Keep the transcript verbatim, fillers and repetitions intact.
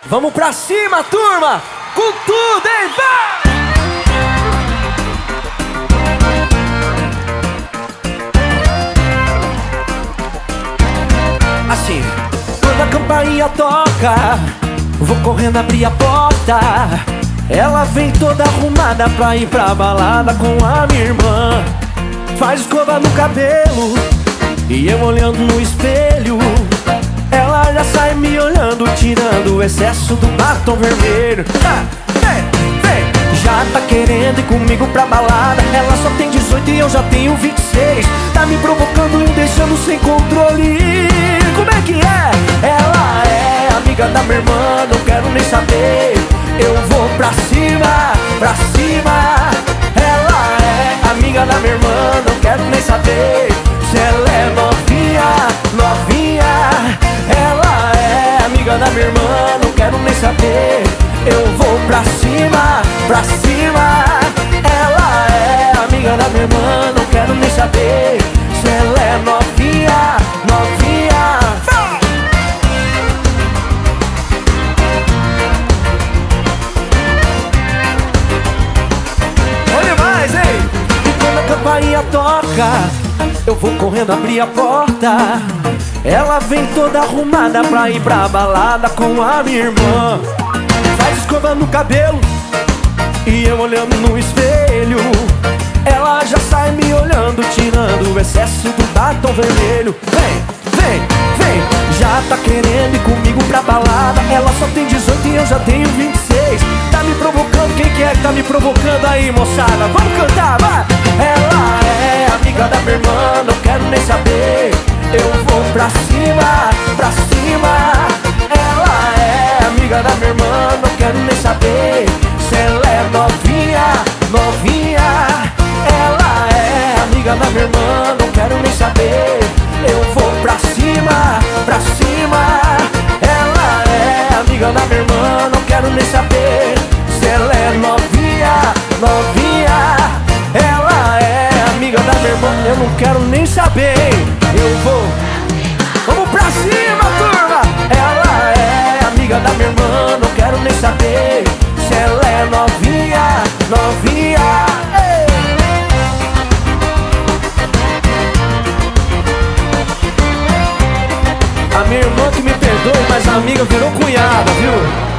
Vamos pra cima, turma! Com tudo, hein? Vai! Assim, quando a campainha toca, vou correndo abrir a porta. Ela vem toda arrumada pra ir pra balada com a minha irmã. Faz escova no cabelo e eu olhando no espelho. Ela já sai me olhando, tirando o excesso do batom vermelho. ah, Vem, vem, já tá querendo ir comigo pra balada. Ela só tem dezoito e eu já tenho vinte e seis. Tá me provocando e me deixando sem controle. Como é que é? Ela é amiga da minha irmã, não quero nem saber. Eu vou pra cima, pra cima. Ela é amiga da minha irmã, não quero nem saber se ela é novinha, novinha. Ela é amiga da minha irmã, não quero nem saber. Eu vou pra cima, pra cima. Ela é amiga da minha irmã, não quero nem saber se ela é novinha, novinha. Olha mais, hein? E quando a campainha toca, eu vou correndo abrir a porta. Ela vem toda arrumada pra ir pra balada com a minha irmã. Faz escova no cabelo e eu olhando no espelho. Ela já sai me olhando, tirando o excesso do batom vermelho. Vem, vem, vem, já tá querendo ir comigo pra balada. Ela só tem dezoito e eu já tenho vinte e seis. Tá me provocando, quem que é que tá me provocando aí, moçada? Vamos cantar, vai! Ela é amiga da minha irmã, não quero nem saber. Eu vou pra cima, pra cima. Ela é amiga da minha irmã, não quero nem saber se ela é novinha, novinha. Ela é amiga da minha irmã, não quero nem saber. Eu vou pra cima, pra cima. Ela é amiga da minha irmã, não quero nem saber se ela é novinha, novinha. Ela é amiga da minha irmã, eu não quero nem saber. Eu vou, vamos pra cima, turma. Ela é amiga da minha irmã, não quero nem saber se ela é novinha, novinha. Ei! A minha irmã que me perdoe, mas a amiga virou cunhada, viu?